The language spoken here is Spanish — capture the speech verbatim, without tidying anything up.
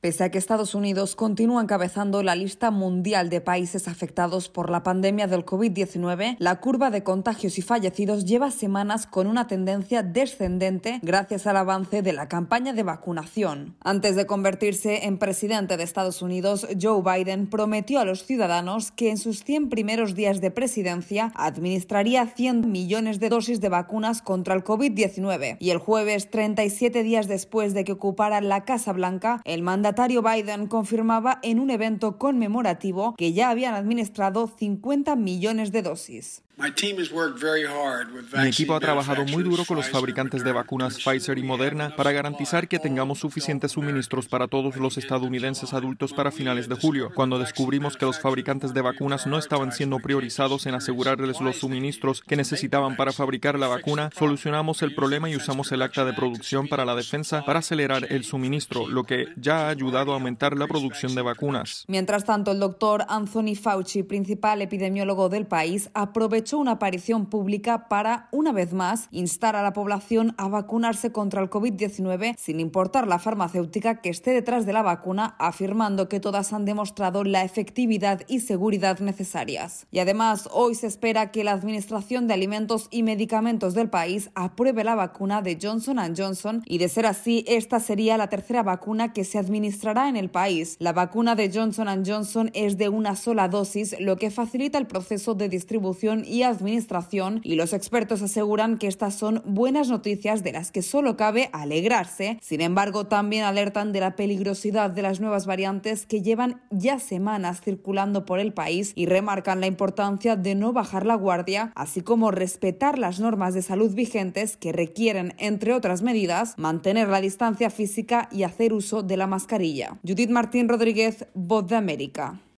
Pese a que Estados Unidos continúa encabezando la lista mundial de países afectados por la pandemia del COVID diecinueve, la curva de contagios y fallecidos lleva semanas con una tendencia descendente gracias al avance de la campaña de vacunación. Antes de convertirse en presidente de Estados Unidos, Joe Biden prometió a los ciudadanos que en sus cien primeros días de presidencia administraría cien millones de dosis de vacunas contra el COVID diecinueve. Y el jueves, treinta y siete días después de que ocupara la Casa Blanca, el mandatario Biden confirmaba en un evento conmemorativo que ya habían administrado cincuenta millones de dosis. Mi equipo ha trabajado muy duro con los fabricantes de vacunas Pfizer y Moderna para garantizar que tengamos suficientes suministros para todos los estadounidenses adultos para finales de julio. Cuando descubrimos que los fabricantes de vacunas no estaban siendo priorizados en asegurarles los suministros que necesitaban para fabricar la vacuna, solucionamos el problema y usamos el acta de producción para la defensa para acelerar el suministro, lo que ya ha ayudado a aumentar la producción de vacunas. Mientras tanto, el doctor Anthony Fauci, principal epidemiólogo del país, aprovechó una aparición pública para, una vez más, instar a la población a vacunarse contra el COVID diecinueve sin importar la farmacéutica que esté detrás de la vacuna, afirmando que todas han demostrado la efectividad y seguridad necesarias. Y además, hoy se espera que la Administración de Alimentos y Medicamentos del país apruebe la vacuna de Johnson and Johnson y, de ser así, esta sería la tercera vacuna que se administrará en el país. La vacuna de Johnson and Johnson es de una sola dosis, lo que facilita el proceso de distribución y administración, y los expertos aseguran que estas son buenas noticias de las que solo cabe alegrarse. Sin embargo, también alertan de la peligrosidad de las nuevas variantes que llevan ya semanas circulando por el país y remarcan la importancia de no bajar la guardia, así como respetar las normas de salud vigentes que requieren, entre otras medidas, mantener la distancia física y hacer uso de la mascarilla. Judith Martín Rodríguez, Voz de América.